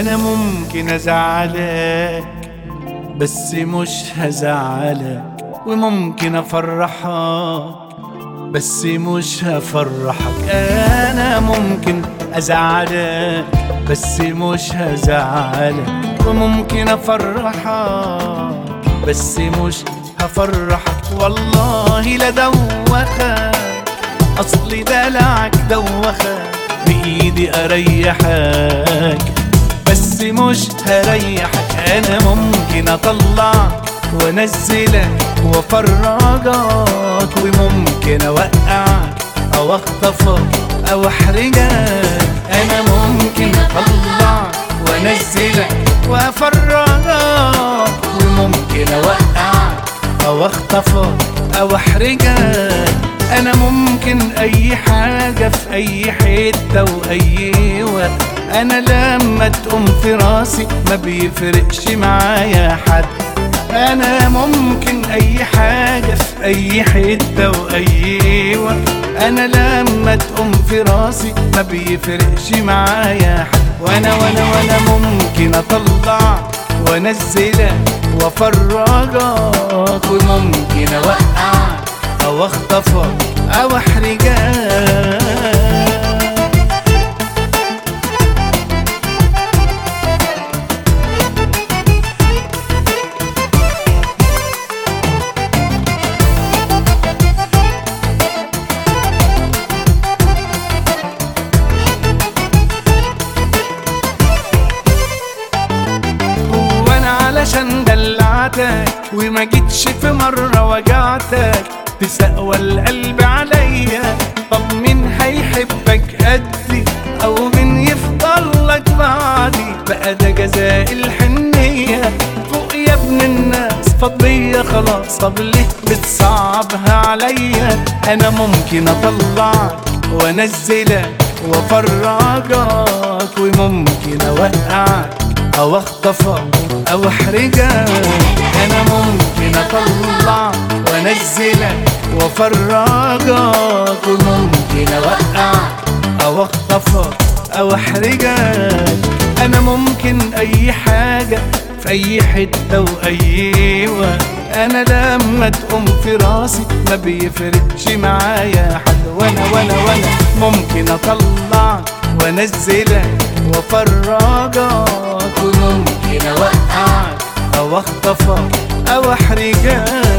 انا ممكن ازعلك بس مش هزعلك، وممكن افرحك بس مش هفرحك. انا ممكن ازعلك بس مش هزعلك، وممكن افرحك بس مش هفرحك. والله لا دوخك، اصلي دلعك دوخك، بايدي اريحك بس مش هريحك. انا ممكن اطلعك وانزلك وافرجك، وممكن اوقعك او اخطفك او احرجك. انا ممكن اطلعك وانزلك وافرجك، وممكن اوقعك او اخطفك او احرجك. انا ممكن اي حاجة في اي حتة واي وقت. انا لما تقوم في راسي ما بيفرقش معايا حد. انا ممكن اي حاجة في اي حتة واي وقت. انا لما تقوم في راسي ما بيفرقش معايا حد. وانا ممكن اطلعك وانزلك وافرجك، وممكن اوقعك او اخطفك او احرجك. علشان دلعتك وما جيتش في مرة وجعتك، تسقوى القلب عليا. طب مين هيحبك قدي او مين يفضل لك بعدي؟ بقى ده جزاء الحنية. فوق يا ابن الناس فضية خلاص، طب ليه بتصعبها عليا؟ انا ممكن اطلعك وانزلك وافرجك، وممكن اوقعك او اخطفك او احرجك. انا ممكن اطلع وانزلك وافرجك، وممكن اوقعك او اخطفك او احرجك. انا ممكن اي حاجة في اي حتة واي وقت. انا لما تقوم في راسي ما بيفرقش معايا حد. وانا ممكن اطلعك وانزلك وافرجك، وممكن اوقعك او اخطفك او احرجك.